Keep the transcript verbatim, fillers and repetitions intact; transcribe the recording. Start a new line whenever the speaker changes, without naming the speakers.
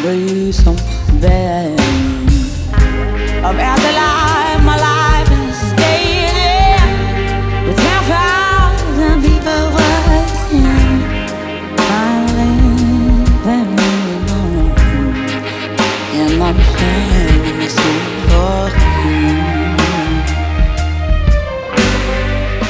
be so bad. Of afterlife, my life is daily with ten thousand people watching. Finally, then in my pain.